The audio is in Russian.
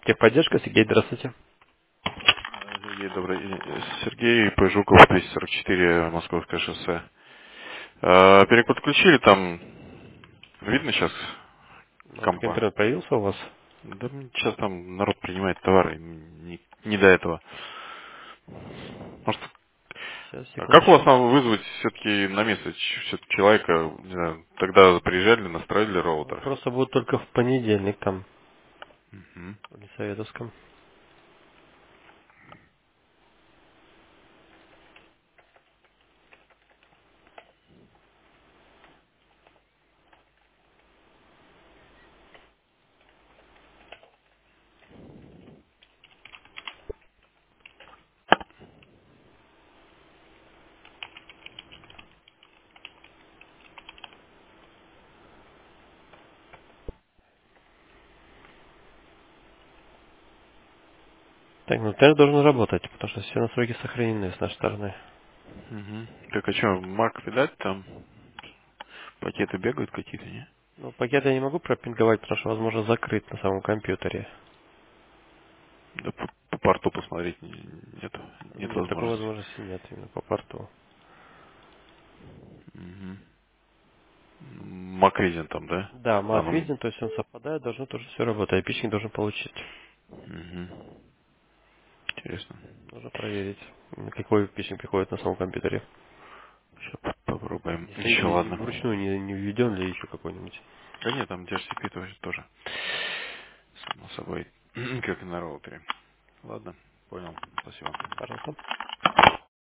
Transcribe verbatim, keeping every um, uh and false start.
Техподдержка, Сергей, здравствуйте. Сергей, добрый день. Сергей Пыжуков, двести сорок четыре, Московское шоссе. Э, Переподключили там, видно сейчас Ну, так компа? интернет появился у вас? Да сейчас там народ принимает товары, не, не до этого. Может, Сейчас, а как у вас секундочку. там вызвать все-таки на место все-таки человека, не знаю, тогда приезжали, настроили Он роутер? просто будет только в понедельник там, Мгм. в Лисаветовском. Так, ну тест должен работать, потому что все настройки сохранены с нашей стороны. Мгм. Так а что, Марк, видать, там пакеты бегают какие-то, не? Ну, пакет я не могу пропинговать, потому что, возможно, закрыт на самом компьютере. Да по, по порту посмотреть не- нет, нет Нет, такой возможности. возможности нет именно по порту. Мгм. Макризин там, да? Да, А, Mac ну, Reading, то есть он совпадает, должно тоже все работать. Айпичник должен получить. мгм. Интересно. Нужно проверить, м, какой айпичник приходит на самом компьютере. Сейчас попробуем. Если Еще и ладно. вручную не, не введен ли еще какой-нибудь. Да нет, там ди эйч си пи тоже, тоже. Само собой. Как и на роутере. Ладно, понял. Спасибо. Пожалуйста.